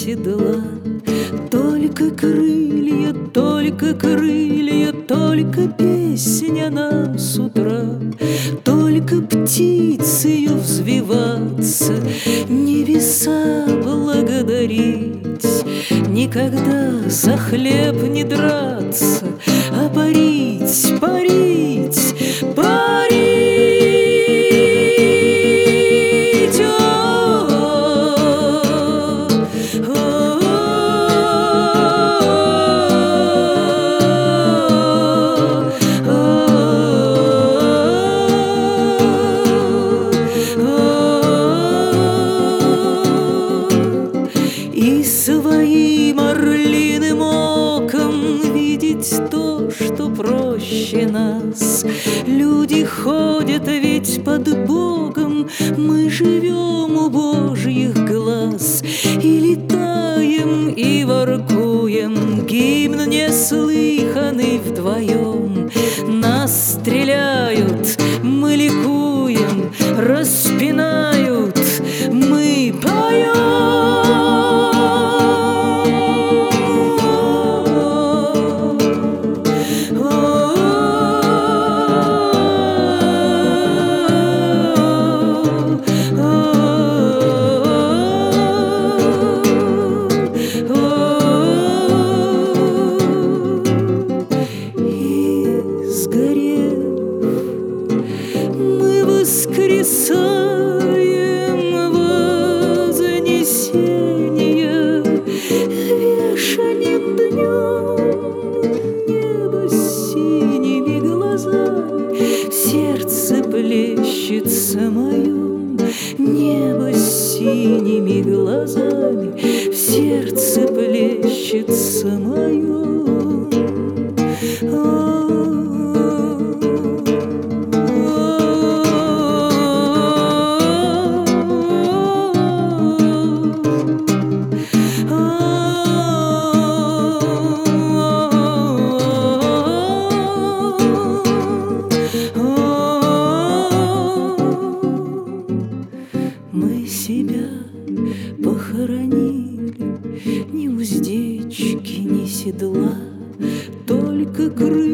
седла. Только крылья, только крылья, только песня нам с утра, только птицею взвиваться, небеса благодарить, никогда за хлеб не драться, а парить, парить, парить. И своим орлиным оком видеть то, что проще нас. Люди ходят ведь под Богом, мы живем у Божьих глаз. И летаем, и воркуем, гимн неслыханный вдвоем. Нас стреляют, мы ликуем, распинают, мы поем. Воскресаем вознесение, вешанем днем небо синими глазами, в сердце плещется моем. Небо синими глазами, в сердце плещется моем. Мы себя похоронили, ни уздечки, ни седла, только крылья.